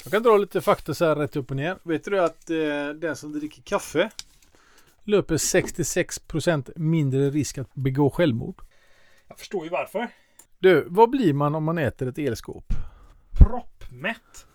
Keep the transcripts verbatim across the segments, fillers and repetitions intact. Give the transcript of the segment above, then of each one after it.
Jag kan dra lite fakta så här rätt upp och ner. Vet du att eh, den som dricker kaffe löper sextiosex procent mindre risk att begå självmord? Jag förstår ju varför. Du, vad blir man om man äter ett elskåp? Proppmätt.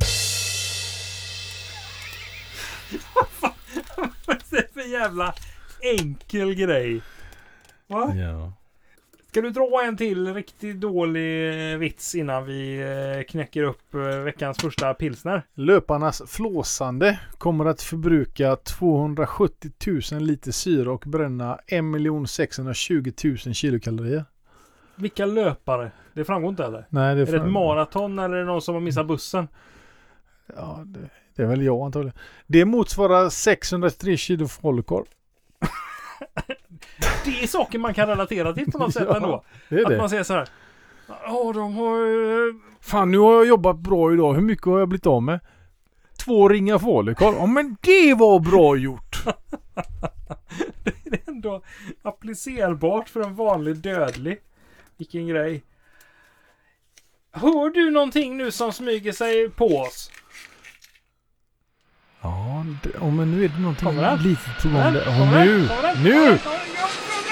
Vad är det för jävla enkel grej? Va? Ja. Ska du dra en till riktigt dålig vits innan vi knäcker upp veckans första pilsner? Löparnas flåsande kommer att förbruka tvåhundrasjuttio tusen liter syre och bränna en miljon sexhundratjugo tusen kilokalorier. Vilka löpare? Det framgår inte eller? Nej, det är är, det ett maraton eller är det någon som har missat bussen? Ja, det, det är väl jag antagligen. Det motsvarar sexhundratre kilo falukorv. Det är saker man kan relatera till på något sätt Ja, ändå. det är att det. man säger så här. Ja, de har... Fan, nu har jag jobbat bra idag. Hur mycket har jag blivit av med? Två ringar falukorv. Ja, men det var bra gjort. Det är ändå applicerbart för en vanlig dödlig. Vilken grej. Hör du någonting nu som smyger sig på oss? Ja, det, oh, men nu är det någonting Kommer den? litet på gång Kommer där. den? Oh, Kommer nu! den? Kommer den? Nu! Kommer den? Kommer den?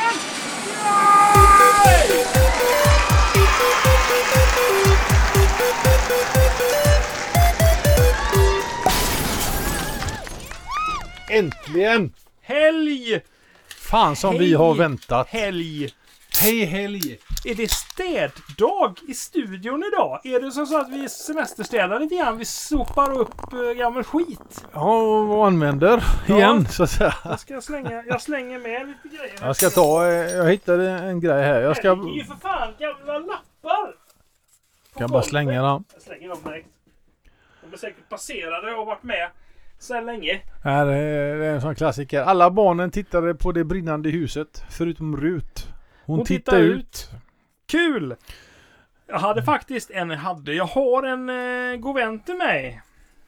Äntligen! Helg! Fan som Hej. vi har väntat. Helg! Hej helg! Är det städdag i studion idag? Är det som så att vi semesterstädar lite grann? Vi sopar upp äh, gammal skit. Ja, och använder Ja. igen så att säga. Jag ska slänga, jag slänger med lite grejer. Jag ska ta, eh, jag hittade en grej här. Jag ska, Det är ju för fan gamla lappar. På kan bara golvet. slänga dem. Jag slänger dem direkt. De blir säkert passerade och har varit med så länge. Här är det är en sån klassiker. Alla barnen tittade på det brinnande huset förutom Rut. Hon, Hon tittade tittar ut. Kul! Jag hade faktiskt en, hade, jag har en eh, god vän till mig.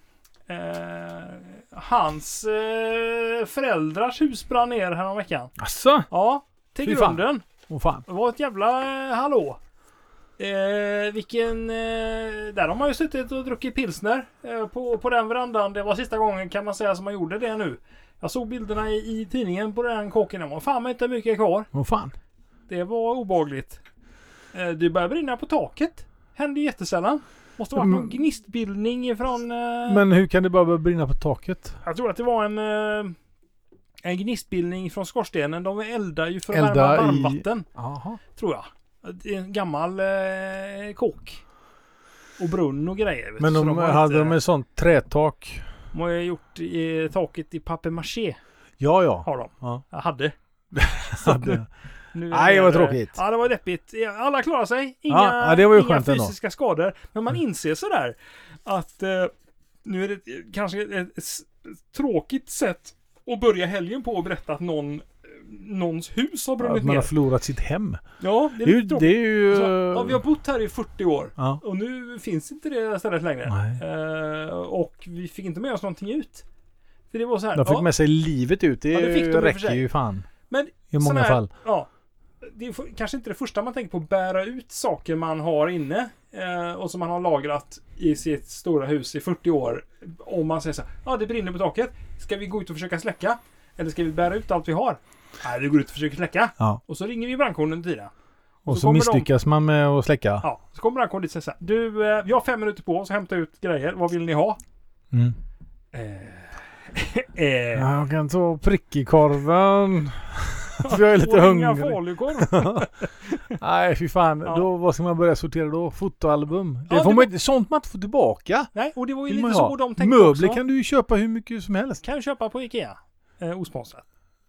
Eh, hans eh, föräldrars hus brann ner här om veckan. Asså? Ja, till Fy fan. grunden. Åh fan. Det var ett jävla eh, hallå. Eh, vilken... Eh, där har man ju suttit och druckit pilsner eh, på, på den verandan. Det var sista gången kan man säga som man gjorde det nu. Jag såg bilderna i, i tidningen på den kåken. Det var fan inte mycket kvar. Åh fan. Det var obehagligt. Eh, det började brinna på taket. Hände jättesällan. Måste vara Mm. någon gnistbildning från... Eh, Men hur kan det bara börja brinna på taket? jag tror att det var en... Eh, en gnistbildning från skorstenen. De eldar ju för att Elda värma i- varmvatten. Jaha. Tror jag. Det är en gammal eh, kåk. Och brunn och grejer. vet Men du, så de, har hade inte- de ett sånt trätak? De har ju gjort i, taket i papier-maché. Ja, ja. Har de. ja. Jag hade. Hade. Nu är Nej, det vad mer- tråkigt. Ja, det var deppigt. Alla klarar sig. Inga, Ja, ja, det var ju inga skönt ändå. fysiska skador. Men man inser sådär att eh, nu är det eh, kanske ett, ett, s- tråkigt sätt att börja helgen på och berätta att någon någons hus har Att brunnit man ner. har förlorat sitt hem. Ja, det är Det är ju... lite Det tråkigt. är ju Så, ja, vi har bott här i fyrtio år. ja. Och nu finns inte det stället längre. Nej. Eh, och vi fick inte med oss någonting ut. För det var så här. De fick ja, med sig livet ut. Det, Ja, det fick de i och för räcker sig. ju fan. men I många sån här, fall. Ja. Det är f- kanske inte det första man tänker på att bära ut saker man har inne. Eh, och som man har lagrat i sitt stora hus i fyrtio år. Om man säger så här. Ja, det brinner på taket. Ska vi gå ut och försöka släcka? Eller ska vi bära ut allt vi har? Nej, vi går ut och försöker släcka. Ja. Och så ringer vi brandkåren tidigare. Och så, kommer de- misslyckas man med att släcka. Ja, så kommer brandkåren dit och säger så här. Du, eh, vi har fem minuter på oss att hämta ut grejer. Vad vill ni ha? Mm. Eh, eh, Ja, jag kan ta prick i korven. För jag är lite och inga hungrig. falukorv. Nej, fy fan. Ja. Då, vad ska man börja sortera då? Fotoalbum. Det Ja, får det man var- inte, sånt man inte får tillbaka. Nej, och det var ju Vill man lite ha. så de tänkte Möbler också. kan du ju köpa hur mycket som helst. Kan du köpa på Ikea. Eh, osponsrat.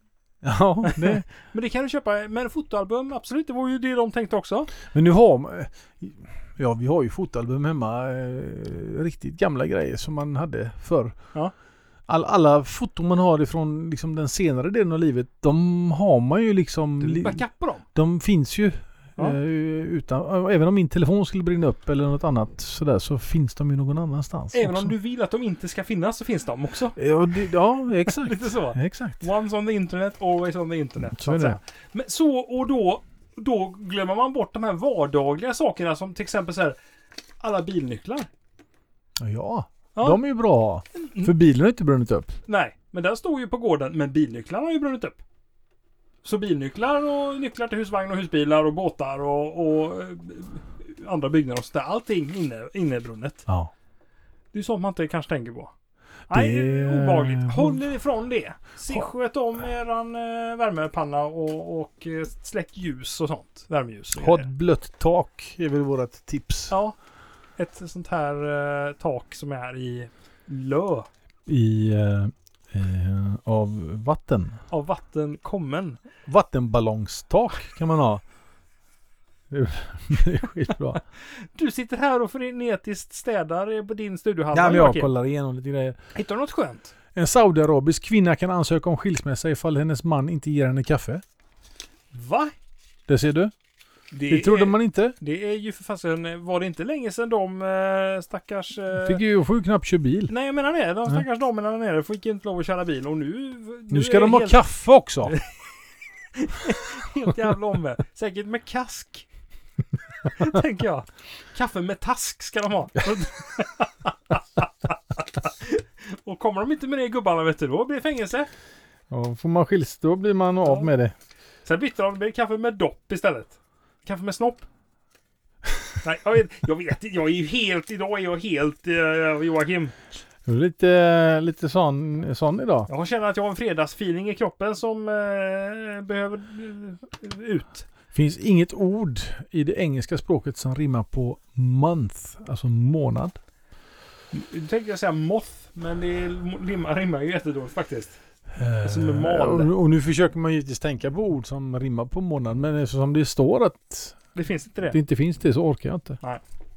Ja, det. Men det kan du köpa. Men fotoalbum, absolut. Det var ju det de tänkte också. Men nu har man... Ja, vi har ju fotoalbum hemma. Eh, riktigt gamla grejer som man hade förr. Ja. All, alla foton man har ifrån liksom, den senare delen av livet, de har man ju liksom... Du li- backup på dem. De finns ju. Ja. Eh, utan, även om min telefon skulle brinna upp eller något annat sådär, så finns de ju någon annanstans. Även också. om du vill att de inte ska finnas så finns de också. Ja, det, ja exakt. Lite så. Exakt. Once on the internet, always on the internet. Så är att det. säga. Men så och då, då glömmer man bort de här vardagliga sakerna som till exempel så här, alla bilnycklar. Ja. Ja. De är ju bra. Mm. För bilen har inte brunnit upp. Nej, men den stod ju på gården. Men bilnycklarna har ju brunnit upp. Så bilnycklar och nycklar till husvagn och husbilar och båtar och, och eh, andra byggnader och sådär. Allting inne, innebrunnet. Ja. Det är sånt man inte kanske tänker på. Nej, Det- obehagligt. Håll er ifrån det. Se, sköt om eran eh, värmepanna och, och eh, släck ljus och sånt. Värmeljus. och Ha ett grejer. blött tak är väl vårt tips. Ja. Ett sånt här eh, tak som är i lö. I eh, eh, av vatten. Av vatten kommen. Vattenballongstak kan man ha. Det är det är skitbra. Du sitter här och frenetiskt städar på din studiohall. Ja, men jag Joakim. kollar igenom lite grejer. Hittar du något skönt? En saudiarabisk kvinna kan ansöka om skilsmässa ifall hennes man inte ger henne kaffe. Va? Det ser du. Det trodde är, man inte. Det är ju för fasen, var det inte länge sedan de eh, stackars... Eh, Fick ju får ju knappt köra bil. Nej, jag menar det. De Nej. stackars damerna där nere fick inte lov att köra bil och nu... Nu, Nu ska är de det ha helt, kaffe också. helt jävla omme. Säkert med kask. Tänker jag. Kaffe med task ska de ha. Och kommer de inte med det gubbarna, vet du, då blir det fängelse. Ja, får man skils då blir man av Ja. med det. Sen bytte de, det blir kaffe med dopp istället. Kaffe med snopp. Nej, jag vet, jag vet inte. Jag är ju helt, idag är jag helt uh, Joakim. Du är lite, lite sån, sån idag. Jag känner att jag har en fredagsfeeling i kroppen som uh, behöver uh, ut. Finns inget ord i det engelska språket som rimmar på month, alltså månad. Nu tänkte jag säga moth, men det är, rimmar, rimmar ju jättedåligt faktiskt. Eh, Som är mal. och, och nu försöker man givetvis tänka på ord som rimmar på månad, men eftersom det står att Det finns inte det. det inte finns det så orkar jag inte.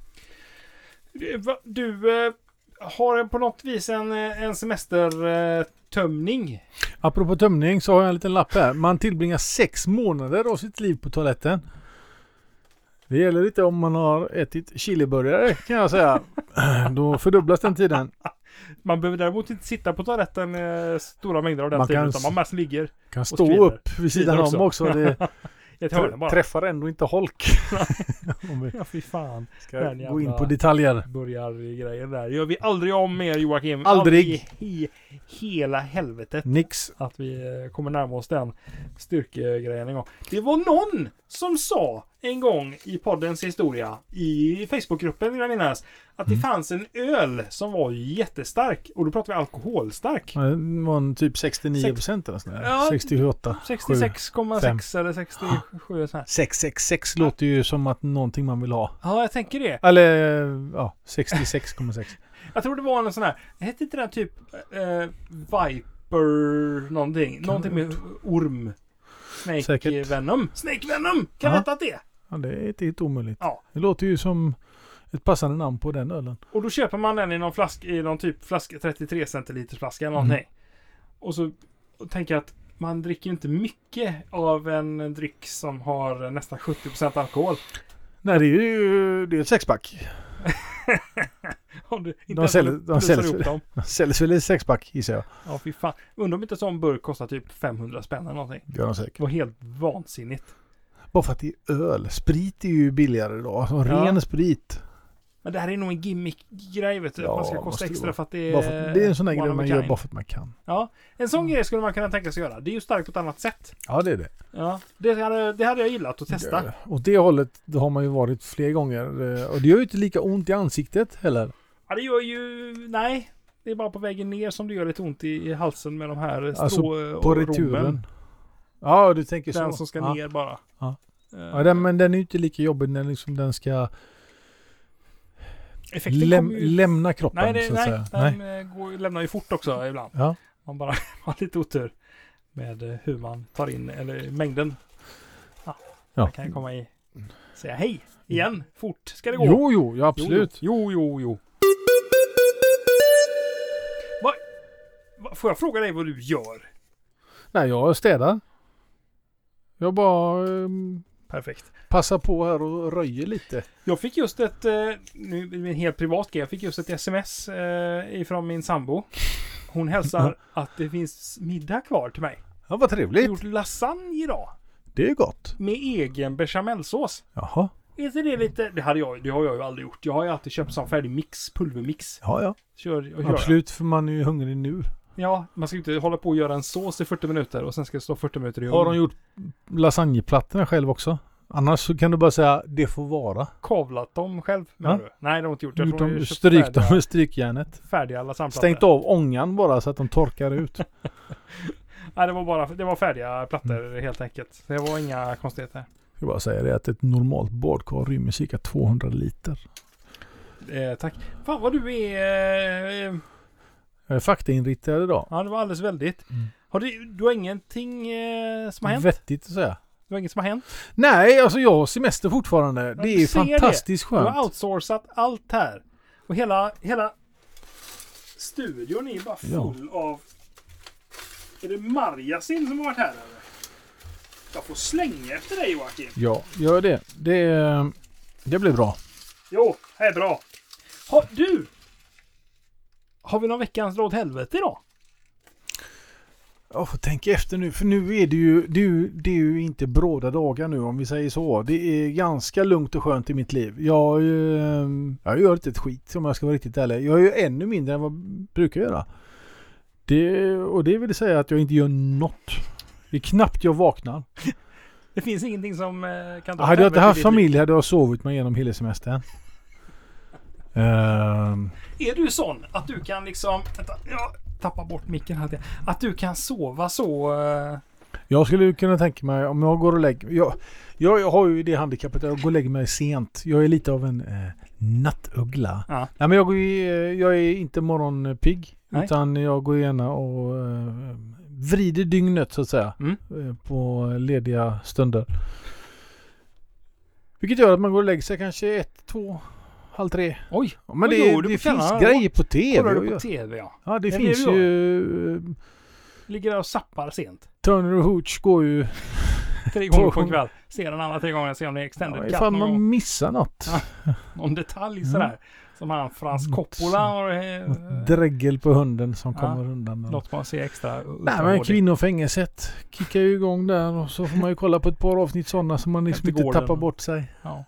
Va, Du uh, har på något vis en, en semestertömning. Uh, Apropå tömning så har jag en liten lapp här. Man tillbringar sex månader av sitt liv på toaletten. Det gäller lite om man har ätit chiliburgare kan jag säga. Då fördubblas den tiden. Man behöver däremot inte sitta på toaletten uh, stora mängder av den Man tiden, kan utan man mest ligger Kan Och stå sprider. upp vid sidan Sprider om också. också. Det i ett hörn bara. träffar ändå inte holk. Om vi Ja, fy fan. ska Den gå in jävla- på detaljer. Börjar grejen där. Gör vi aldrig om mer, Joakim. Aldrig. I hela helvetet. Nix. Att vi eh, kommer närma oss den styrkegrejen en gång. Det var någon som sa en gång i poddens historia i Facebookgruppen, vill jag minnas, att det Mm. fanns en öl som var jättestark. Och då pratar vi alkoholstark. Ja, det var en typ sextionio procent eller sånt där. Ja, sextioåtta. sextiosex komma sex eller sextiosju så här. sex sex sex låter ju som att någonting man vill ha. Ja, jag tänker det. Eller ja, sextiosex komma sex. Jag tror det var en sån här, hette inte den typ eh, Viper någonting? Någonting med orm. Snake Säkert. Venom. Snake Venom! Kan Ja. veta att det är. Ja, det är inte helt omöjligt. Ja. Det låter ju som ett passande namn på den ölen. Och då köper man den i någon flaska, i någon typ flaska, trettiotre centiliters flaska eller någonting. Mm. Och så och tänker jag att man dricker ju inte mycket av en dryck som har nästan sjuttio procent alkohol. Nej, det är ju det är ett sexpack. Om du inte De ens säljer- har de plussat säljer- ihop dem. Säljs väl i sexpack gissar jag. Ja, fy fan. Undrar om inte en sån burk kostar typ femhundra spänn eller någonting. Det gör de säkert. Det var helt vansinnigt. Bara för att det är öl. Sprit är ju billigare då. Alltså, Ja. ren sprit. Men det här är nog en gimmick-grej, vet du. Ja, att man ska måste kosta det extra vara. för att det är... Bara för, att- det är en sån där one grej of a man gör kind. bara för att man kan. Ja, en sån grej skulle man kunna tänka sig göra. Det är ju starkt på ett annat sätt. Ja, det är det. Ja, det hade, det hade jag gillat att testa. Ja, åt det hållet då har man ju varit fler gånger. eh, Och det gör ju inte lika ont i ansiktet heller. Ja, det gör ju... Nej. Det är bara på vägen ner som det gör lite ont i, i halsen med de här strå Alltså, och På rommen. returen. Ja, du tänker så. Den som ska ja. ner bara. Ja. Eh, Ja, den, men den är ju inte lika jobbig när liksom den ska effekten läm- kommer ju... lämna kroppen Nej, det, så att nej, säga. den Nej. eh, går, lämnar ju fort också ibland. Ja. Man bara har lite otur med eh, hur man tar in, eller mängden. Ja, Ja. man kan komma i, säga hej igen, fort ska det gå. Jo, jo, ja, absolut. Jo, jo, jo. Va, va, får jag fråga dig vad du gör? Nej, jag städar. Jag bara ehm, Perfekt. passar på här och röjer lite. Jag fick just ett, eh, nu är det en helt privat grej, jag fick just ett sms eh, ifrån min sambo. Hon hälsar att det finns middag kvar till mig. Ja, vad Jag har trevligt. gjort lasagne idag. Det är gott. Med egen bechamelsås. Jaha. Är inte det lite... Det, hade jag, det har jag ju aldrig gjort. Jag har ju alltid köpt sån färdig mix, pulvermix. Ja, ja. Kör, och Absolut, för man är ju hungrig nu. Ja, man ska inte hålla på och göra en sås i fyrtio minuter och sen ska det stå fyrtio minuter i ugn. Har de gjort lasagneplattorna själv också? Annars så kan du bara säga det får vara. Kavlat dem själv? Ja. Du? Nej, de har inte gjort det. Gjort De dem, stryk dem med strykjärnet. Färdiga lasagneplattor. Stängt av ångan bara så att de torkar ut. Nej, det var bara det var färdiga plattor Mm. helt enkelt. Det var inga konstigheter. Jag vill bara säga det att ett normalt badkar rymmer cirka tvåhundra liter. Eh, tack. Fan vad du är... Eh, Jag är faktainriktad idag. ja, det var alldeles väldigt. Mm. Har du, du har ingenting eh, som har hänt? Vettigt att säga. Du har inget som har hänt? Nej, alltså jag har semester fortfarande. Det du är ser fantastiskt Du skönt. har outsourcat allt här. Och hela, hela studion är bara full Ja. av... Är det Marjasin som har varit här eller? Jag får slänga efter dig Joakim. Ja, gör det. Det, det blir bra. Jo, det är bra. Ha, du! Har vi någon veckans dra åt helvete idag? Jag får tänka efter nu, för nu är det ju, det är ju, det är ju inte bråda dagar nu om vi säger så. Det är ganska lugnt och skönt i mitt liv. Jag, eh, jag gör inte ett skit om jag ska vara riktigt ärlig. Jag gör ännu mindre än vad jag brukar göra. Det, och det vill säga att jag inte gör något. Det är knappt jag vaknar. Det finns ingenting som eh, kan ta Hade jag inte helvete i haft ditt familj hade jag sovit mig igenom hela semestern. um, liv. Är du sån att du kan liksom... Vänta, jag tappar bort micken här. Att du kan sova så... Eh, Jag skulle kunna tänka mig om jag går och lägger jag, jag, jag har ju det handikappet att jag går och lägger mig sent. Jag är lite av en eh, nattuggla. ja. Nej, men jag, går ju, eh, jag är inte morgonpigg. Nej. Utan jag går gärna och eh, vrider dygnet så att säga. Mm. Eh, på lediga stunder. Vilket gör att man går och lägger sig kanske ett, två, halv tre. Oj, Ja, men vad det, gör du det på finns kvällarna? grejer på tv. kollar att du på göra. tv ja. Ja, det Ja, finns det gör ju... eh, Ligger där och zappar sent. Turner och Hooch går ju... Tre gånger på Två en kväll. Ser den alla tre gånger. Ser om det är extended Ja, cut ifall någon gång. man missar något. Ja. Någon detalj Ja. sådär. Som han Frans Coppola och... Eh, Dräggel på hunden som Ja. kommer undan. Låt man se extra. Nej, men kvinnofängelset kickar ju igång där och så får man ju kolla på ett par avsnitt sådana så man liksom Efter inte gården. tappar bort sig. Ja.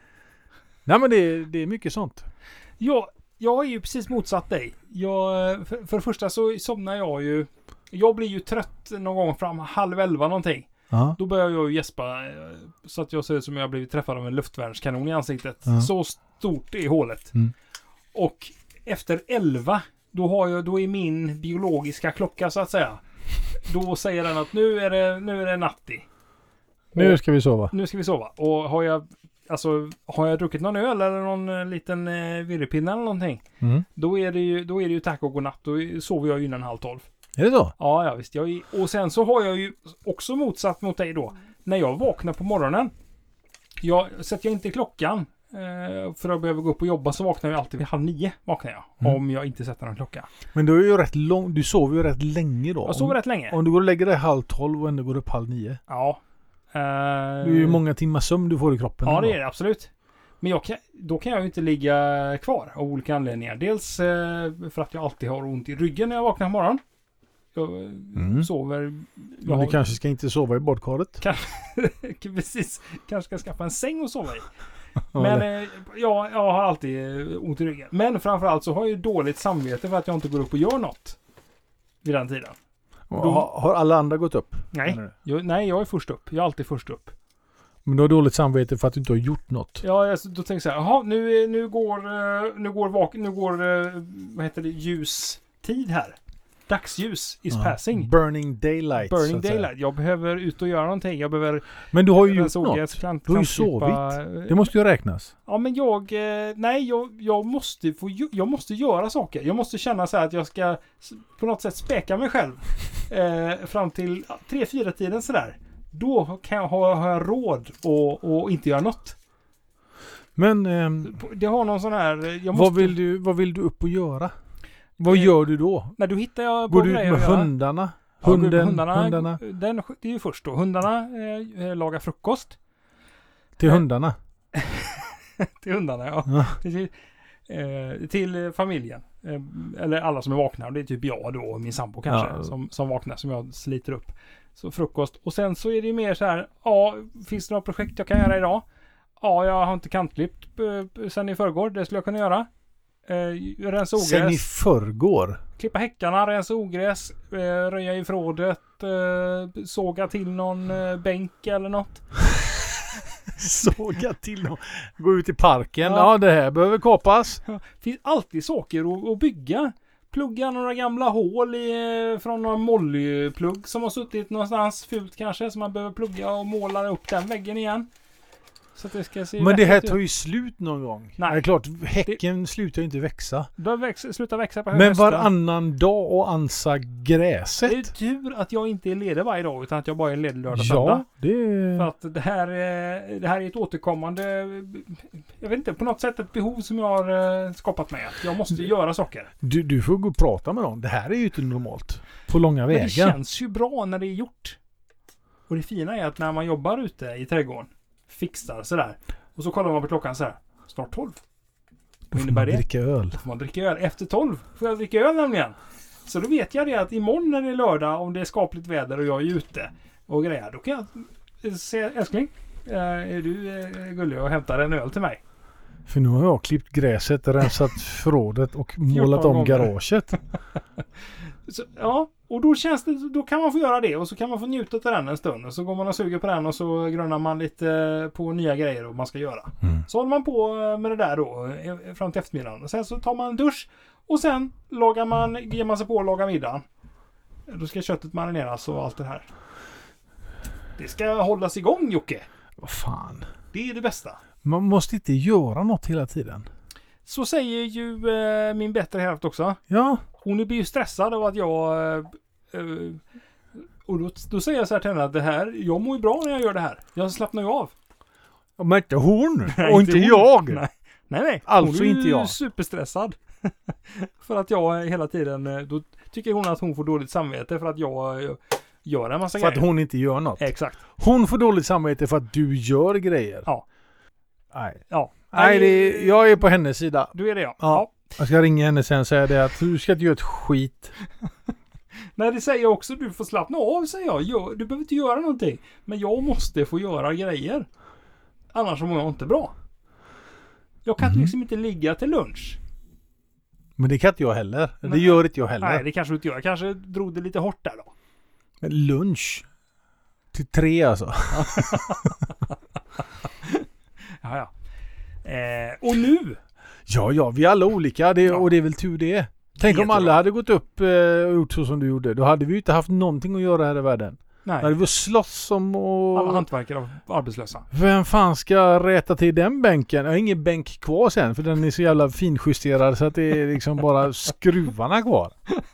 Nej, men det, är- det är mycket sånt. Jag, jag är ju precis motsatt dig. Jag, för, för det första så somnar jag ju... Jag blir ju trött någon gång fram halv elva någonting. Ja. Då börjar jag ju gäspa eh, så att jag ser ut som jag har blivit träffad av en luftvärnskanon i ansiktet. Ja. Så stort är hålet. Mm. Och efter elva, då, har jag, då är min biologiska klocka så att säga. Då säger den att nu är det, nu är det natti. Nu Och ska vi sova. nu ska vi sova. Och har jag, alltså, har jag druckit någon öl eller någon eh, liten eh, virrepinne eller någonting. Mm. Då är det ju, då är det ju tack och godnatt. Då sover jag ju innan halv tolv. Är det så? Ja, ja visst. Jag, är- och sen så har jag ju också motsatt mot dig då. När jag vaknar på morgonen. Jag sätter jag inte klockan. Eh, för att behöva gå upp och jobba så vaknar jag alltid vid halv nio. Vaknar jag. Mm. Om jag inte sätter någon klocka. Men du är ju rätt lång, du sover ju rätt länge då. Jag sover om, rätt länge. om du går och lägger dig halv tolv och ändå går upp halv nio. Ja. Eh, Det är ju många timmar sömn du får i kroppen. Ja, då. det är det absolut. Men jag kan, då kan jag ju inte ligga kvar av olika anledningar. Dels eh, för att jag alltid har ont i ryggen när jag vaknar på morgonen. Jag eh, Mm. sover... Jag Men har, du kanske ska inte sova i badkaret. precis. Kanske ska skaffa en säng och sova i. Ja, Men det- eh, ja, jag har alltid eh, ont i ryggen. Men framförallt så har jag ju dåligt samvete för att jag inte går upp och gör något. Vid den tiden. har, har alla andra gått upp? Nej, menar du? jag, nej, jag är först upp. Jag är alltid först upp. Men du har dåligt samvete för att du inte har gjort något. Ja, jag, då tänker jag så här, jaha, nu, är- nu går, eh, nu går, vak, nu går eh, vad heter det, ljustid här. Dagsljus is Ja. passing. Burning daylight. så Burning att säga. daylight. Jag behöver ut och göra någonting. Jag behöver... Men du har ju gjort rensa något. ogräs, klant- Du har ju klantklippa, sovit. eh, Det måste ju räknas. Ja, men jag... Eh, nej, jag, jag måste få... ju- Jag måste göra saker. Jag måste känna så här att jag ska s- på något sätt späka mig själv. Eh, fram till ja, tre, fyra tiden sådär. Då kan jag ha, har jag råd och, och inte göra något. Men ehm, Det har någon sån här... eh, Jag måste, vad, vill du, vad vill du upp och göra? Vad Eh, gör du då? Nej, då hittar jag på Går du ut grejer med att göra. hundarna? Ja, gå ut med Hunden, hundarna, hundarna? Den, det är ju först då. Hundarna eh, lagar frukost. Till Eh, hundarna? Till hundarna, ja. Ja. Till, eh, till familjen. Eh, eller alla som är vakna. Det är typ jag då och min sambo kanske. Ja. Som, som vaknar, som jag sliter upp. Så frukost. Och sen så är det ju mer så här. Ja, finns det några projekt jag kan göra idag? Ja, jag har inte kantklippt eh, sen i förrgår. Det skulle jag kunna göra. Eh, rensa ogräs. Sen i förrgår. Klippa häckarna, rensa ogräs, eh, röja i förrådet, eh, såga till någon eh, bänk eller något. Såga till dem. Gå ut i parken. Ja. Ja, det här behöver kapas. Det finns alltid saker att, att bygga. Plugga några gamla hål i, från någon mollyplugg som har suttit någonstans fult kanske. Så man behöver plugga och måla upp den väggen igen. Så att det ska se Men det här vettigt tar ut. ju slut någon gång. Nej. Det är klart, häcken slutar ju inte växa. Det har väx, slutat växa på Men hösten. varannan dag och ansa Det är gräset. tur att jag inte är ledig varje dag utan att jag bara är ledig lördag och Ja, söndag. det För är... att det här, är- det här är ett återkommande, jag vet inte, på något sätt ett behov som jag har eh, skapat mig. Att jag måste göra saker. Du, du får gå och prata med dem. Det här är ju inte normalt. På långa Men det vägar. känns ju bra när det är gjort. Och det fina är att när man jobbar ute i trädgården, fixar sådär. Och så kollar man på klockan så här. Snart tolv. Då Vad får innebär man det? dricka öl. Får man dricka öl? Efter tolv får jag dricka öl nämligen. Så då vet jag det att imorgon när det är lördag, om det är skapligt väder och jag är ute och grejer, då kan jag säga, älskling, eh, är du eh, gullig och hämtar en öl till mig? För nu har jag klippt gräset, rensat förrådet och målat om gånger. garaget. Så, ja, och då känns det, då kan man få göra det och så kan man få njuta av den en stund och så går man och suger på den och så grunnar man lite på nya grejer och man ska göra. Mm. Så håller man på med det där då eh, fram till eftermiddagen och sen så tar man en dusch och sen lagar man, ger man sig på att laga middagen. Då ska köttet marineras och allt det här. Det ska hållas igång, Jocke. Vad fan. Det är det bästa. Man måste inte göra något hela tiden. Så säger ju eh, min bättre hälft också. Ja. Hon blir ju stressad av att jag... Eh, eh, och då, då säger jag så här till henne att det här, jag mår ju bra när jag gör det här. Jag slappnar ju av. Men inte hon. Nej, Och inte hon. jag. Nej, nej. nej. Alltså hon är inte ju jag. superstressad. För att jag hela tiden... eh, Då tycker hon att hon får dåligt samvete för att jag eh, gör en massa För att grejer. hon inte gör något. Exakt. Hon får dåligt samvete för att du gör grejer. Ja. Nej. Ja. Nej, det, jag är på hennes sida. Du är det, ja. Ja. Jag ska ringa henne sen och säga det att du ska inte göra ett skit. Nej, det säger jag också. Du får slappna av, säger jag. Gör, du behöver inte göra någonting. Men jag måste få göra grejer. Annars mår jag inte bra. Jag kan Mhm. liksom inte ligga till lunch. Men det kan inte jag heller. Det Nej. gör inte jag heller. Nej, det kanske du inte gör. Jag kanske drog det lite hårt där då. Men lunch. Till tre alltså. Ja, ja. Eh, och nu? Ja, ja, vi är alla olika det, Ja. och det är väl tur det. Tänk om Jättebra. alla hade gått upp eh, och gjort så som du gjorde. Då hade vi ju inte haft någonting att göra här i världen. Nej. Då hade vi slåss om Alla och... hantverkare var arbetslösa. Vem fan ska rätta till den bänken? Jag har ingen bänk kvar sen för den är så jävla finjusterad så att det är liksom bara skruvarna kvar.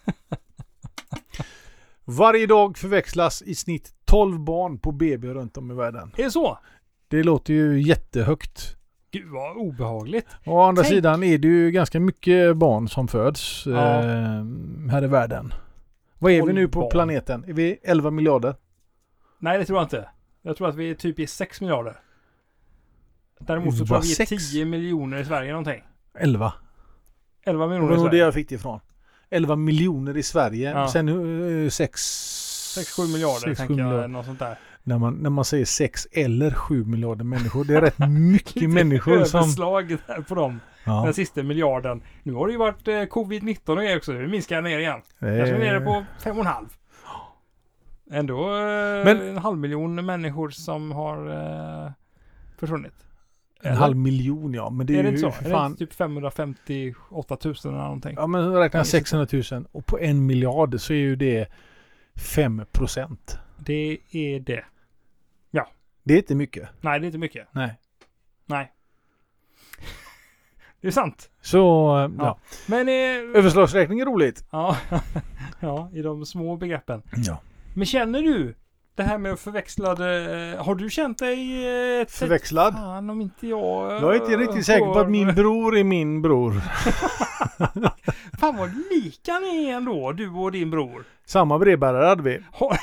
Varje dag förväxlas i snitt tolv barn på B B runt om i världen. Är det så? Det låter ju jättehögt. Gud vad obehagligt. Å andra Tänk. sidan är det ju ganska mycket barn som föds Ja. eh, här i världen. Vad är vi tolv nu på barn. planeten? Är vi elva miljarder? Nej, det tror jag inte. Jag tror att vi är typ i sex miljarder. Däremot så Bara tror jag vi är sex? tio miljoner i Sverige någonting. elva. elva Det miljoner var i nog det Sverige. jag fick det ifrån. elva miljoner i Sverige. Ja. Sen uh, sex... sex sju miljarder sex, sju tänker jag. miljarder. Något sånt där. När man, när man säger sex eller sju miljarder människor. Det är rätt mycket Lite människor som... överslag där på dem. Ja, Den sista miljarden. Nu har det ju varit eh, covid nitton och grejer också. Det minskar ner igen. det Kanske är- nere på fem och en halv. Ändå eh, Men- en halv miljon människor som har eh, försvunnit. En Eller? halv miljon, ja. Men det är, är det ju inte så? för Är det fan... inte typ femhundrafemtioåtta tusen eller någonting? Ja, men räknar sexhundratusen. Och på en miljard så är ju det fem procent. Det är det. Det är inte mycket. Nej, det är inte mycket. Nej. Nej. Det är sant. Så, ja. Ja. Men eh, Överslagsräkning är roligt. ja, ja, i de små begreppen. Ja. Men känner du det här med förväxlade... eh, Har du känt dig... eh, Ett, Förväxlad. Fan om inte jag... eh, Jag är inte riktigt säker på att min bror är min bror. Fan vad lika ni är ändå, du och din bror. Samma brevbärare hade vi. Har,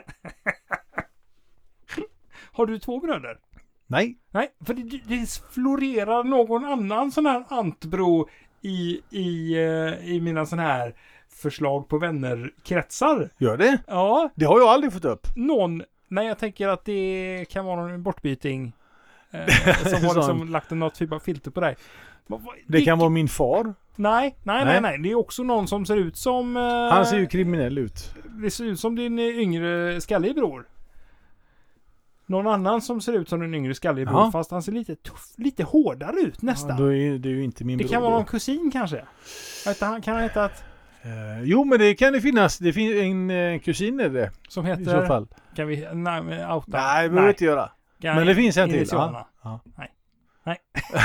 har du två bröder? Nej. Nej, för det, det florerar någon annan sån här antbro i, i, eh, i mina sån här förslag på vänner-kretsar. Gör det? Ja, Det har jag aldrig fått upp. någon... Nej, jag tänker att det kan vara någon bortbyting. Eh, som har Sån. liksom lagt en något typ av filter på dig. Va- va- Det kan vara min far. Nej, nej, nej, Nej. nej. Det är också någon som ser ut som... Eh, Han ser ju kriminell ut. Det ser ut som din eh, yngre skallig bror. Någon annan som ser ut som din yngre skallig bror, Ja. fast han ser lite tuff, lite hårdare ut nästan. Ja, då är det ju inte min det bror. kan vara då. någon kusin kanske. Vet han, kan han heta att... Eh, jo, men det kan det finnas. Det finns en eh, kusin är det Som i heter... så fall. Kan vi... Nej, men outa. Nej, det behöver vi inte göra. Kan- Men det finns en till. initialerna. Ja. Nej. Nej.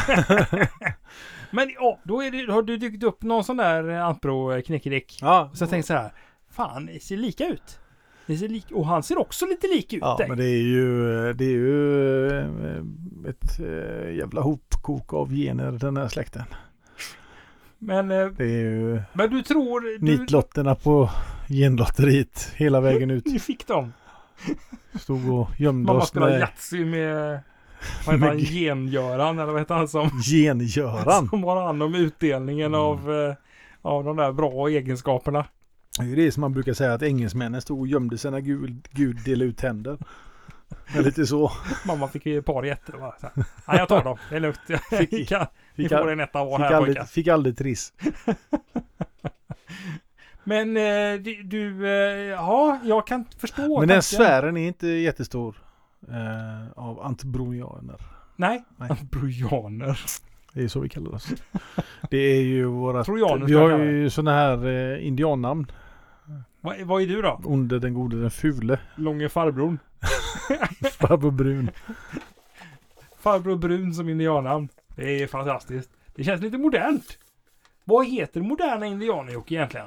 Men ja, då, är det, då har du dykt upp någon sån där eh, Antbro eh, knäckedick. Ja, Så jag tänkte så här, fan, det ser lika ut. Det ser lik, och han ser också lite lik ut. ja dig. men det är ju, det är ju eh, ett eh, jävla hopkok av gener den här släkten. Men, eh, Det är ju men du tror... Du, nitlotterna på genlotteriet hela vägen ut. Ni fick dem. Stod och gömde Mamma oss spelar med Yatzy med... Vad heter han? Med- Gengöran, eller vad heter han som... gengöran. Som har hand om utdelningen Mm. av, eh, av de där bra egenskaperna. Det är ju det som man brukar säga att engelsmännen stod och gömde sina gud, gud dela ut tänder. Men lite så. Mamma fick ju ett par jätter. och bara så här, Nej, jag tar dem. Det är lugnt. Jag Fick- kan, ni Fick, får all, en etta var fick, här aldrig, pojkar. fick aldrig triss. Men eh, du, du eh, ja, jag kan förstå. Men tanken. den sfären är inte jättestor eh, av antbronianer. Nej, Nej. brojaner. Det är så vi kallar oss. Det är ju våra... Trojaner Vi ska har jag kalla ju sådana här eh, indiannamn. Vad, vad är du då? Onde, den gode, den fule. Långe farbrorn. Farbror Brun. Farbror Brun som indiannamn. Det är fantastiskt. Det känns lite modernt. Vad heter moderna indianer, Jocke, egentligen?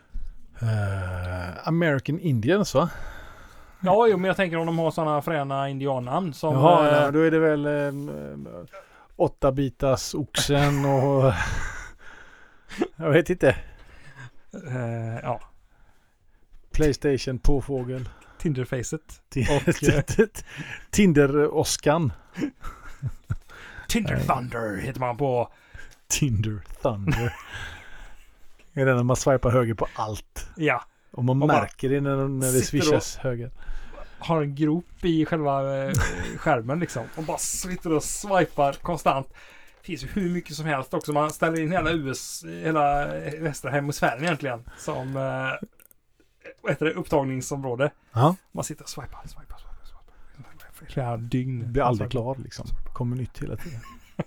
Uh, American Indians, va? Ja, jo, men jag tänker om de har sådana fräna indiannamn som... Jaha, eh, nej, då är det väl eh, åtta bitars oxen och... jag vet inte. eh, ja, Playstation påfågel. Tinderfacet. Ti- Tinder-Oskan. Tinder Nej. Thunder heter man på... Tinder Thunder. Det är den när man swipar höger på allt. Ja, Och man Och bara märker det när, när det sitter swishas höger. har en grop i själva eh, skärmen liksom. Och bara sitter och swipar konstant. Det finns ju hur mycket som helst också. Man ställer in hela U S, hela västra hemisfären egentligen. Som eh, vad heter det, upptagningsområde. Ja. Man sitter och swipar, swipar, swipar, swipar. Flera dygn. Blir aldrig klar liksom. Kommer nytt hela tiden.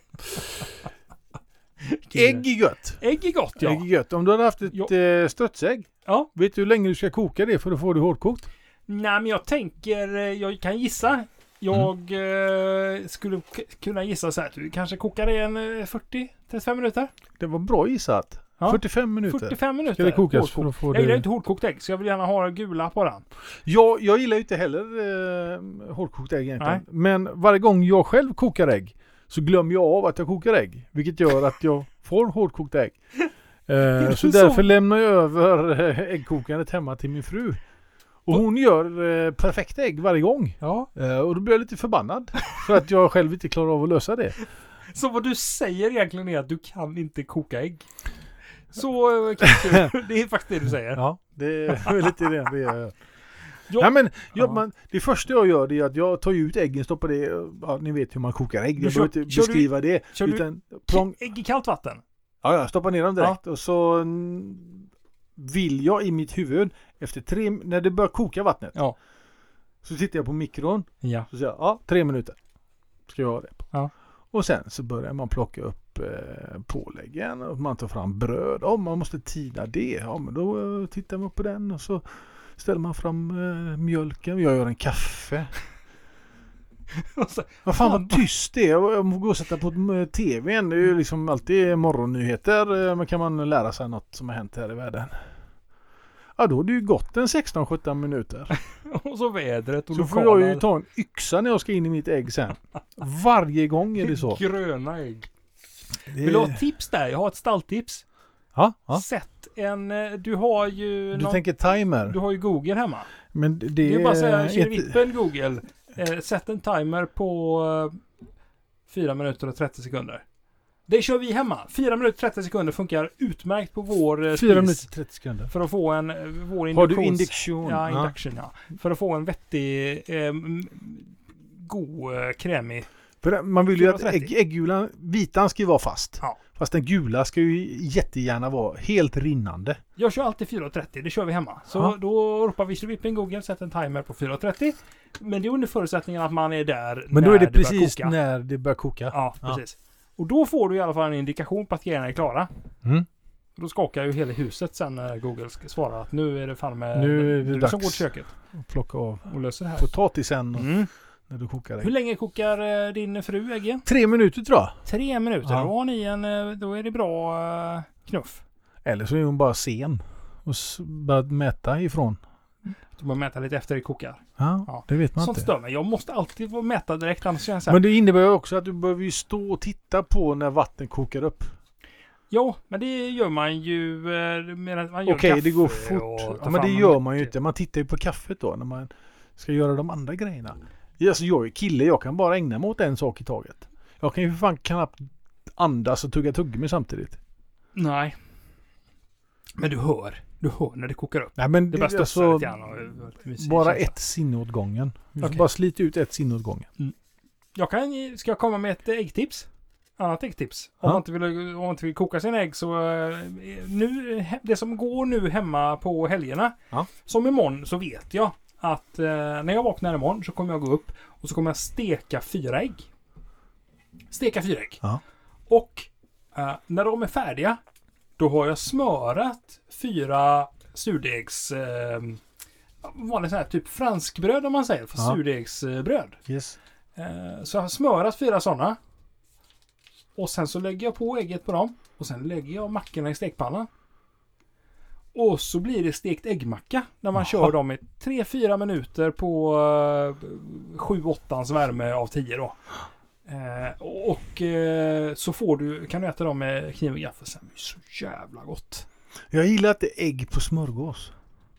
Ägg är gött. Ägg är gott, ja. Ägg är gött. Om du hade haft ett Ja. eh, strötsägg. Ja. Vet du hur länge du ska koka det för att få det hårdkokt? Nej, men jag tänker, eh, jag kan gissa. Jag Mm. eh, skulle k- kunna gissa så här att du kanske kokar det en eh, fyrtio till trettiofem minuter. Det var bra gissat. Ja. fyrtiofem minuter. fyrtiofem minuter. Ska det kokas hårdkokt. för att få Jag gillar det... inte hårdkokt ägg, så jag vill gärna ha gula på den. Jag, jag gillar ju inte heller eh, hårdkokt ägg egentligen. Nej. Men varje gång jag själv kokar ägg så glömmer jag av att jag kokar ägg. Vilket gör att jag får hårdkokt ägg. Eh, så så? därför lämnar jag över eh, äggkokandet hemma till min fru. Och hon gör eh, perfekta ägg varje gång. Ja. Eh, och då blir jag lite förbannad. För att jag själv inte klarar av att lösa det. Så vad du säger egentligen är att du kan inte koka ägg. Så eh, kanske, det är faktiskt det du säger. Ja, det är lite det det är. Ja. Nej, men jag, Ja. man, det första jag gör det är att jag tar ut äggen, stoppar det, ja, ni vet hur man kokar ägg, Du jag kör- behöver inte kör du- beskriva det. kör du- Utan, plong, Ägg i kallt vatten. ja, jag stoppar ner dem direkt och så mm, vill jag i mitt huvud, efter tre, när det börjar koka vattnet, Ja. så tittar jag på mikron, Ja. så säger jag, ja, tre minuter ska jag ha det på. Ja. Och sen så börjar man plocka upp eh, påläggen och man tar fram bröd, om man måste tina det, ja men då eh, tittar man på den och så ställer man fram eh, mjölken, jag gör en kaffe. Och så- Vad fan vad tyst det är. Jag måste gå och sätta på eh, tvn. Det är ju liksom alltid morgonnyheter. eh, Men kan man lära sig något som har hänt här i världen. Ja, då har det ju gått en sexton sjutton minuter. Och så vädret och Så får lokaler. jag ju ta en yxa när jag ska in i mitt ägg sen. Varje gång är det så. Gröna ägg. Det Vill du ha ett tips där? Jag har ett stalltips. Ja, ja. Sätt en... eh, Du har ju... Du någon- tänker timer. Du har ju Google hemma. Men det, Det är bara att säga, ett- kör vippen Google. Eh, sätt en timer på eh, fyra minuter och trettio sekunder. Det kör vi hemma. fyra minuter och trettio sekunder funkar utmärkt på vår eh, fyra spis. minuter trettio sekunder. För att få en... eh, Vår Har du induktions- induktion? Ja, induction ja. För att få en vettig, eh, m- god, eh, krämig För man vill ju att fyra trettio. ägg, äggulan, vitan ska ju vara fast. Ja. Fast den gula ska ju jättegärna vara helt rinnande. Jag kör alltid fyra trettio, det kör vi hemma. Så Ja. då ropar vi Vippen Google, sätter en timer på fyra trettio. Men det är under förutsättningen att man är där Men när då är det, börjar precis koka. när det börjar koka. Ja, Ja. precis. Och då får du i alla fall en indikation på att grejerna är klara. Mm. Då skakar ju hela huset sen när Google ska svara att nu är det fan med Nu är det du dags. som går till köket Och plocka av och löser det här. potatisen och Mm. när du kokar Hur ägg. länge kokar eh, din fru äggen? Tre minuter tror jag. Tre minuter. Ja. Då har ni en, eh, då är det bra eh, knuff. Eller så är hon bara sen. Och s- börjar mäta ifrån. Du måste mäta lite efter det kokar. Ja, Ja. det vet man Sånt inte. stör mig. Jag måste alltid få mäta direkt annars känns det. Men det innebär ju också att du behöver ju stå och titta på när vatten kokar upp. Jo, men det gör man ju eh, medan man gör Okej, kaffe det går och fort. tar Ja, men det fram gör en man ju macka. inte. Man tittar ju på kaffet då när man ska göra de andra grejerna. Alltså jag är kille, jag kan bara ägna mig åt en sak i taget. Jag kan ju för fan knappt andas och tugga tuggummi samtidigt. Nej. Men du hör. Du hör när det kokar upp. Nej, men Det det, bara studsar alltså, lite grann. Och, och, musik, bara känsla. ett sinne åt gången. Vi får Okej. bara slita ut ett sinne åt gången. Jag kan, ska jag komma med ett äggtips? Annat äggtips. Om, Ja. man inte vill, om man inte vill koka sina ägg så eh, nu, he- det som går nu hemma på helgerna. Ja. Som imorgon så vet jag att eh, när jag vaknar imorgon så kommer jag gå upp och så kommer jag steka fyra ägg. Steka fyra ägg. Ja. Och eh, när de är färdiga då har jag smörat fyra surdegs eh, vanligt sån här typ franskbröd om man säger. För Ja. surdegsbröd. Yes. Eh, Så jag har smörat fyra sådana. Och sen så lägger jag på ägget på dem. Och sen lägger jag mackorna i stekpannan. Och så blir det stekt äggmacka. När man Jaha. kör dem i tre fyra minuter på sju åttans värme av tio då. Eh, och eh, så får du, kan du äta dem med kniv och gaffel. Sen blir det så jävla gott. Jag gillar att det är ägg på smörgås.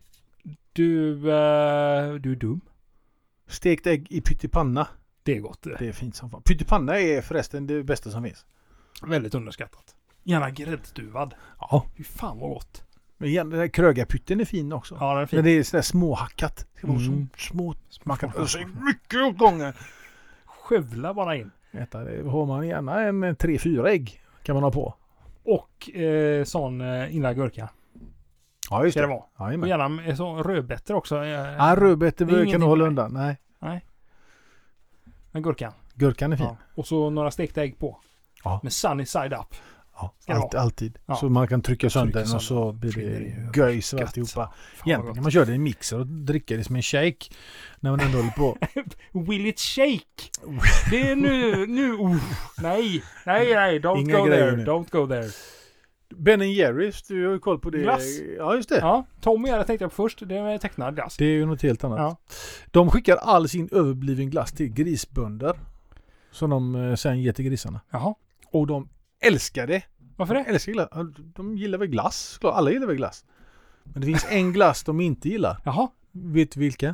Du, eh, du är dum. Stekt ägg i pyttipanna. Det är gott. Det Det är fint som fan. Pyttipanna är förresten det bästa som finns. är väldigt underskattat. Gärna gräddstuvad. Ja. Fy fan vad gott. Men igen, den där krögarpytten är fin också. Ja, den är Men fin. det är sådär småhackat. Det ska vara Mm. så små. Man kan ösa in mycket åt gången. Skövla bara in. Äta det har man gärna en, en tre, fyra ägg kan man ha på. Och eh, sån eh, inlagd gurka. Ja, just Ska det. det vara. Och Jajamän. gärna med så rödbetor också. Eh, Ja, rödbetor Det är kan ingenting du hålla för undan. Nej, Nej. Men gurkan. gurkan är fin. Ja. Och så några stekta ägg på. Ja. Med sunny side up. Ja, Ska det alltid. alltid. Ja. Så man kan trycka sönder Trycka den och så sönder. blir Försvinner det i göjs och gött. alltihopa. Fan vad Egentligen gott. kan man köra det i en mixer och dricka det som en shake när man ändå håller på. Will it shake? Det är nu, nu, uh, nej, nej, nej, don't Inga go grejer there, nu. don't go there. Ben and Jerrys, du har ju koll på det. Glass. Ja, just det. Ja, Tommy hade tänkt jag på först, det är tecknad glass. Det är ju något helt annat. Ja. De skickar all sin överbliven glass till grisbönder. Som de eh, sen ger till grisarna. Jaha, Och de älskar det. varför De det? älskar glass. De gillar väl glass? Klart, alla gillar väl glass. Men det finns en glass de inte gillar. Jaha, Vet du vilken?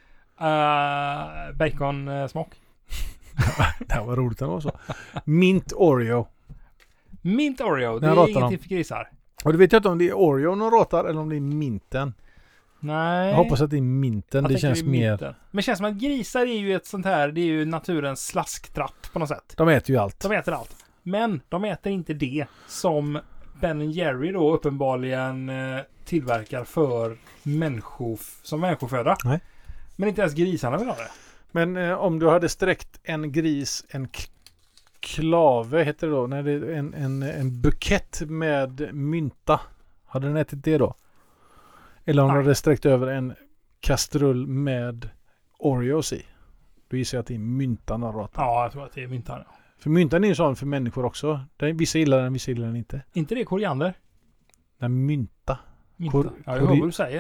uh, bacon-smak. Det här var roligt, det var så. Mint Oreo. Mint Oreo, det Den är ratar ingenting de. för grisar. Och du vet jag inte om det är Oreo de ratar eller om det är minten. Nej. Jag hoppas att det är minten. Jag Det tänker känns är mer... minten. Men det känns som att grisar är ju ett sånt här, det är ju naturens slasktratt på något sätt. De äter ju allt. De äter allt. Men de äter inte det som Ben and Jerry då uppenbarligen eh, tillverkar för människof- som människoföda. Nej. Men inte ens grisarna vill ha det. Men eh, om du hade sträckt en gris, en k- klave heter det då, när det är en, en, en bukett med mynta. Hade den ätit det då? Eller om du Nej. hade sträckt över en kastrull med Oreos i. Då gissar jag att det är myntan de ratar. Ja, jag tror att det är myntan. För myntan är ju sån för människor också. Den, vissa gillar den, vissa gillar den inte. Inte det koriander? Den mynta. Mynta. Kor- ja, jag hör kori- vad du säger.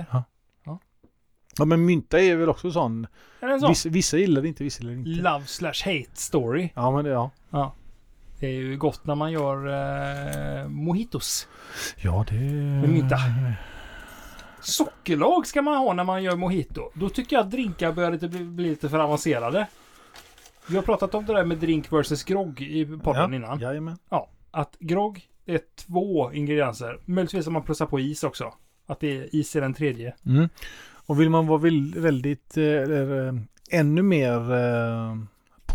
Ja, men mynta är väl också sån. Är det en sån? Vissa, vissa gillar det inte, vissa gillar det inte. Love slash hate story. Ja, men det, ja. Ja. Det är ju gott när man gör eh, mojitos. Ja, det... Med mynta. Sockerlag ska man ha när man gör mojito. Då tycker jag att drinkar börjar lite, bli, bli lite för avancerade. Vi har pratat om det där med drink versus grogg i podden ja, innan. Jajamän. Ja, att grogg är två ingredienser. Möjligtvis om man plussar på is också. Att det är is i den tredje. Mm. Och vill man vara vill, väldigt eh, eller, eh, ännu mer eh,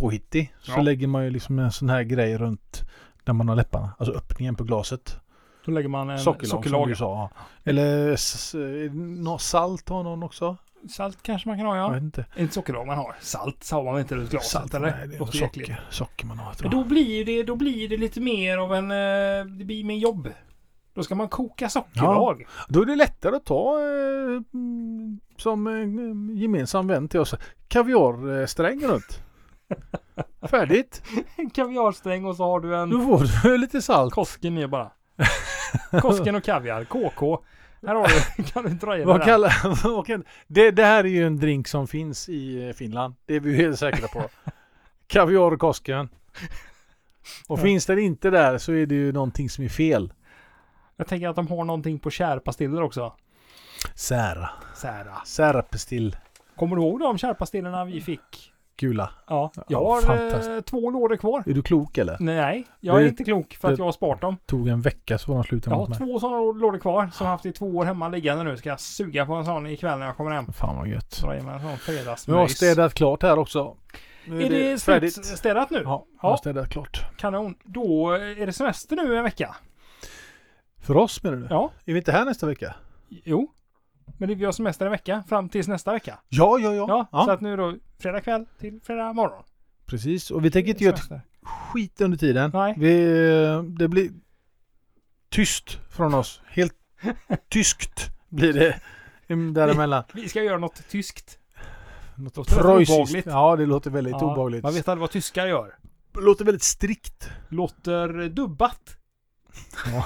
påhittig så Ja. lägger man ju liksom en sån här grej runt där man har läpparna. Alltså öppningen på glaset. Då lägger man en Sockerlag, sockerlag. som du sa. Eller s- s- nå- salt har någon också. Salt kanske man kan ha, Jag ja. vet inte. Inte sockerlag man har. Salt har man inte runt glaset, Salt, eller? nej, det är Låter nog äckligt. socker, socker man har. Tror Men jag. då blir det, då blir det lite mer av en... eh, Det blir mer jobb. Då ska man koka sockerlag. Då är det lättare att ta eh, mm, som eh, gemensam vän till oss. Kaviarsträng runt. Färdigt. En kaviarsträng och så har du en Då får du lite salt. Kosken ner bara. Kosken och kaviar. K K. Här har du. Kan du dra in Vad det där? kallar, vad kan, det, det här är ju en drink som finns i eh, Finland. Det är vi helt säkra på. Kaviar och Kosken. Och Ja. finns det inte där så är det ju någonting som är fel. Jag tänker att de har någonting på kärpastiller också. Sära. Sära. Särapestill. Kommer du ihåg de kärpastillerna vi fick? Gula. Ja. Jag Ja, har fantastiskt. eh, två lådor kvar. Är du klok eller? Nej, jag är Det- inte klok för att det- jag har sparat dem. Tog en vecka så var de slut Jag hemma hos har mig. två sådana lådor kvar som jag har haft i två år hemma liggande nu. Ska jag suga på en sån ikväll när jag kommer hem. Fan vad gött. Dra i mig en sån Nu har jag fredagsmys. städat klart här också. Nu Är det slutstädat nu? Ja, jag har städat klart. Kanon. Då är det semester nu en vecka. För oss menar du? Ja, Är vi inte här nästa vecka? jo. Men det- vi har semester en vecka fram tills nästa vecka. Ja, ja, ja. Ja, ja. så att nu då fredag kväll till fredag morgon. Precis. Och vi tänker inte göra ett Semester. skit under tiden. Nej. Vi, det blir tyst från oss. Helt tyskt blir det däremellan. Vi ska göra något tyskt. Något Låter det preussiskt. obehagligt? Ja, det låter väldigt Ja, obehagligt. Man vet aldrig vad tyskar gör. Det låter väldigt strikt. Låter dubbat. Ja.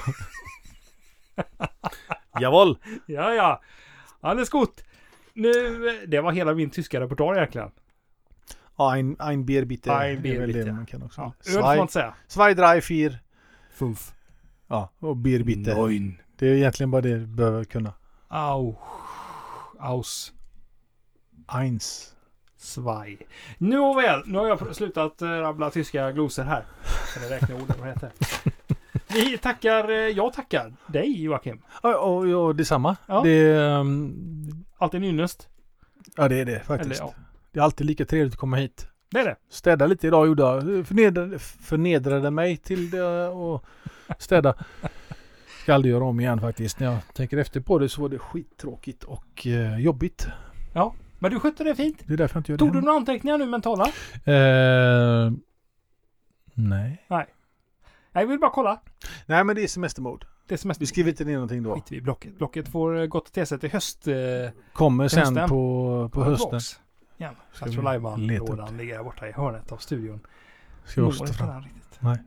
Jawohl. Ja, ja. Alles gut. Nu, det var hela min tyska repertoar egentligen. Ein, ein Bier bitte. Ein Bier är väl bitte. det man kan också. Ja, öl får man Zwei, inte säga. zwei, drei, vier. Fünf. Ja, och Bier bitte. Neun. Det är egentligen bara det du behöver kunna. Au. Aus. Eins. Zwei. Nu och väl. Nu har jag slutat eh, rabbla tyska glosor här. Eller räkna orden, vad heter det? Vi tackar, eh, jag tackar dig Joakim. Ja, och, och, och detsamma. Ja. Det, um, Alltid en ynnest. ja, det är det faktiskt. Eller, ja. Det är alltid lika trevligt att komma hit. Det är det. Städa lite idag gjorde jag. Förnedrade, förnedrade mig till det och städa. Ska aldrig göra om igen faktiskt. När jag tänker efter på det så var det skittråkigt och eh, jobbigt. Men du skötte det fint. Det är därför jag inte gör Tog det. du några anteckningar nu mentala? Eh, nej. Nej, jag vill bara kolla. Nej, men det är semestermode. Det är semester. Vi skriver inte ner någonting då. Skiter vi i blocket. Blocket får eh, gott till sig till höst. Eh, Kommer sen hösten. på, på hösten. tillbaks Igen. Ska Jag vi tror leta lajban-lådan ligger där borta i hörnet av studion. Ska vi Når också ta inte fram. den riktigt. Nej.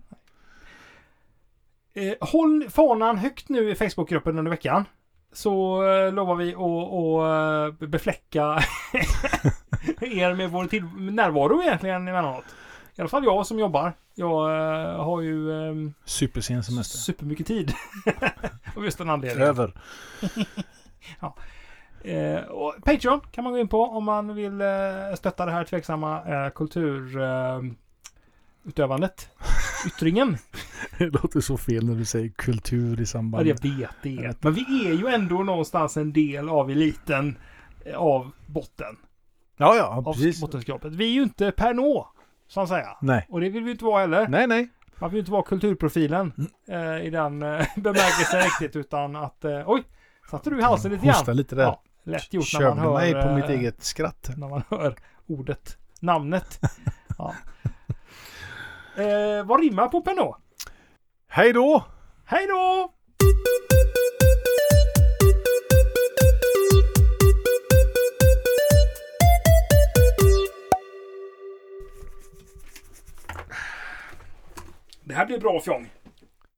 Eh, håll fanan högt nu i Facebookgruppen under veckan. Så eh, lovar vi att eh, befläcka er med vår till- närvaro egentligen emellanåt. I alla fall jag som jobbar. Jag eh, har ju eh, Supersen semester. supermycket tid. Av just den anledningen. Över. Eh, och Patreon kan man gå in på om man vill eh, stötta det här tveksamma eh, kulturutövandet. Eh, utövandet. Yttringen. Det låter så fel när du säger kultur i Ja, samband jag vet det. Men vi är ju ändå någonstans en del av eliten eh, av botten. Ja, ja, Av precis. bottenskrapet. Vi är ju inte Pernod, så att säga. Nej. Och det vill vi inte vara heller. Nej, nej. Man vill ju inte vara kulturprofilen eh, i den eh, bemärkelsen riktigt, utan att... Eh, oj! Satte du i halsen lite Hosta grann? lite där. Ja, lätt gjort när man Körde hör... mig på eh, mitt eget skratt. När man hör ordet, namnet. Ja. Eh, vad rimmar på Pernod? Hej då! Hej då! Det här blir bra fjong.